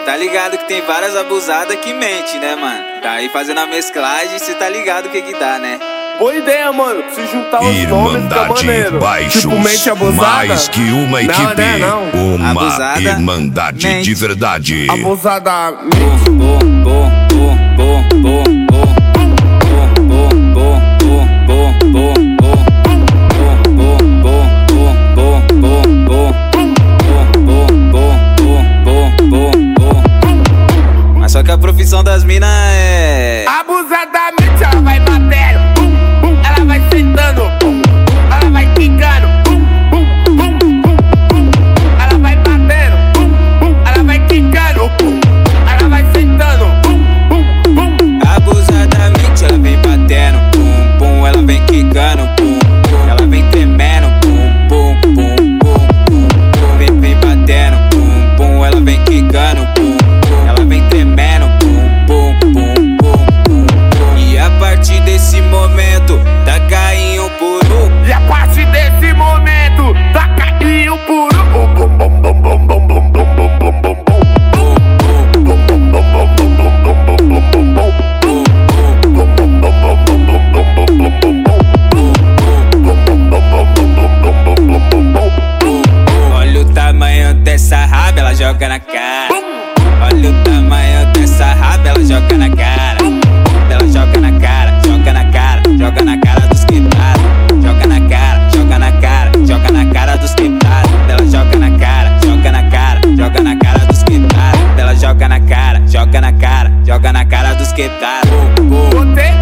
tá ligado que tem várias abusadas que mente, né, mano? Daí fazendo a mesclagem, cê tá ligado o que que dá, né? Boa ideia, mano. Se juntar os nomes fica maneiro. Baixos, tipo mente abusada. mais que uma equipe, não. uma Abusada, irmandade mente. de verdade. Abusada. Mas só que a profissão das minas é... Abusadamente ela vai batendo, ela vai sentando, ela vai quicando, ela vai batendo, ela vai quicando, ela vai sentando. Abusadamente ela vem batendo, pum, pum, ela vem quicando, pum, pum, ela vem tremendo, pum, pum, pum, pum, pum, pum, vem batendo, pum, pum, ela vem quicando, pum, pum, ela vem tremendo, pum, pum, pum, pum, pum, pum. E a partir desse momento, tá caindo por um. E a partir desse momento, tá caindo por um. Olha o tamanho dessa raba, ela joga na cara. Olha o tamanho dessa raba, ela joga na cara. Ela joga na cara, joga na cara, joga na cara dos quebrados. Joga na cara, joga na cara, joga na cara dos quebrados. Ela joga na cara, joga na cara, joga na cara dos quebrados. Ela joga na cara, joga na cara, joga na cara dos quebrados. Botei